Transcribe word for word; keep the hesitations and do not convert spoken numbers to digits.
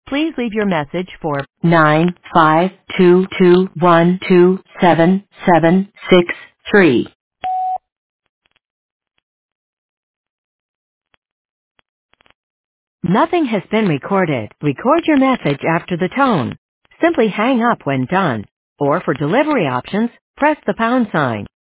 Please leave your message for nine five two two one two seven seven six three. Nothing has been recorded. Record your message after the tone. Simply hang up when done. Or for delivery options, press the pound sign.